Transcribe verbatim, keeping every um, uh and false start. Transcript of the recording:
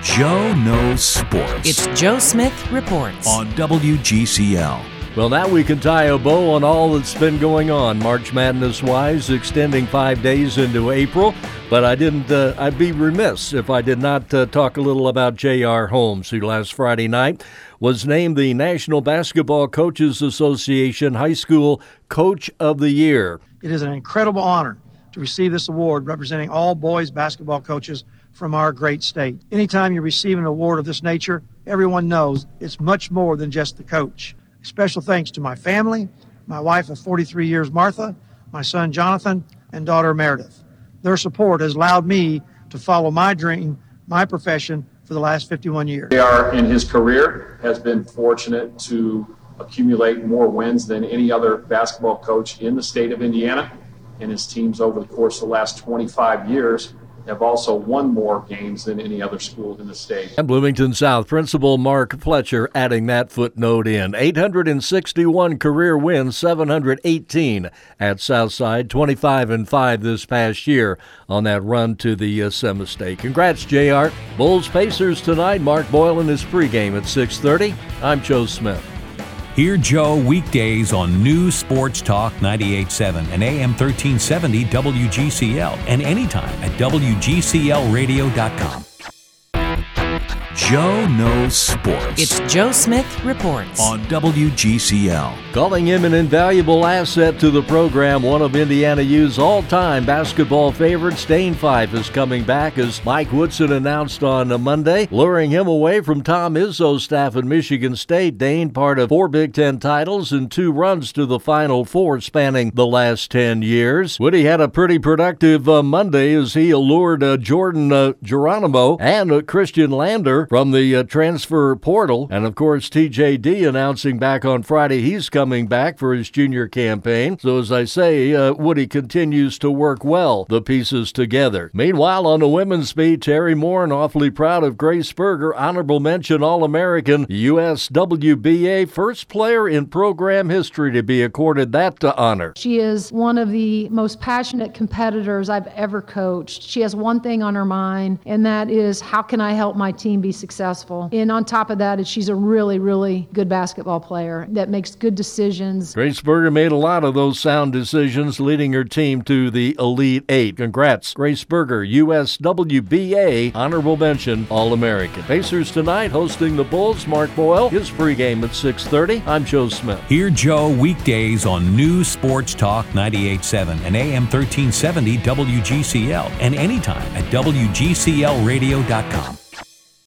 Joe Knows Sports. It's Joe Smith Reports on W G C L. Well, now we can tie a bow on all that's been going on, March Madness-wise, extending five days into April. But I didn't, uh, I'd be remiss if I did not uh, talk a little about J R. Holmes, who last Friday night was named the National Basketball Coaches Association High School Coach of the Year. It is an incredible honor to receive this award representing all boys basketball coaches from our great state. Anytime you receive an award of this nature, everyone knows it's much more than just the coach. Special thanks to my family, my wife of forty-three years, Martha, my son, Jonathan, and daughter, Meredith. Their support has allowed me to follow my dream, my profession, for the last fifty-one years. J R in his career has been fortunate to accumulate more wins than any other basketball coach in the state of Indiana, and his teams over the course of the last twenty-five years have also won more games than any other school in the state. And Bloomington South principal Mark Fletcher adding that footnote in. eight hundred sixty-one career wins, seven hundred eighteen at Southside, twenty-five and five this past year on that run to the uh, semi-state. Congrats, J R. Bulls Pacers tonight. Mark Boyle in his pregame at six thirty. I'm Joe Smith. Hear Joe weekdays on News Sports Talk ninety-eight point seven and A M thirteen seventy W G C L and anytime at W G C L radio dot com. Joe Knows Sports. It's Joe Smith Reports on W G C L. Calling him an invaluable asset to the program, one of Indiana U's all-time basketball favorites, Dane Fife, is coming back as Mike Woodson announced on a Monday, luring him away from Tom Izzo's staff at Michigan State. Dane, part of four Big Ten titles and two runs to the Final Four spanning the last ten years. Woody had a pretty productive uh, Monday as he allured uh, Jordan uh, Geronimo and uh, Christian Lander from the uh, transfer portal. And, of course, T J D announcing back on Friday he's coming back for his junior campaign. So, as I say, uh, Woody continues to work well the pieces together. Meanwhile, on the women's beat, Terry Moore, and awfully proud of Grace Berger, honorable mention All-American, U S W B A, first player in program history to be accorded that uh, honor. She is one of the most passionate competitors I've ever coached. She has one thing on her mind, and that is, how can I help my team be successful? And on top of that, she's a really, really good basketball player that makes good decisions. Grace Berger made a lot of those sound decisions, leading her team to the Elite Eight. Congrats, Grace Berger, U S W B A, honorable mention All-American. Pacers tonight hosting the Bulls. Mark Boyle, his pregame at six thirty. I'm Joe Smith. Hear Joe weekdays on News Sports Talk ninety-eight point seven and A M thirteen seventy W G C L and anytime at W G C L radio dot com.